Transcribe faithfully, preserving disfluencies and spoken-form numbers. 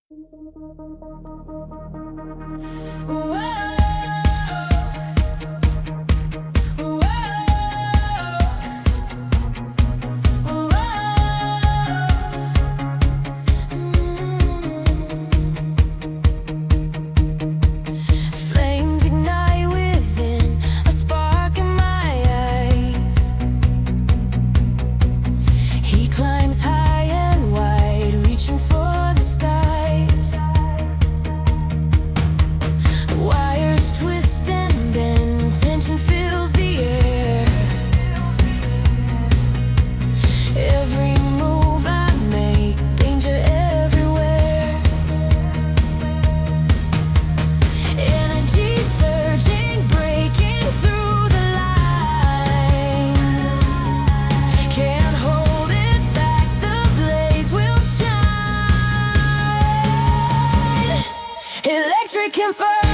Flames ignite within, a spark in my eyes. He climbs high and wide, reaching for the skies. Wires twist and bend, tension fills the air. Every move I make, danger everywhere. Energy surging, breaking through the line. Can't hold it back, the blaze will shine. Electric and fire.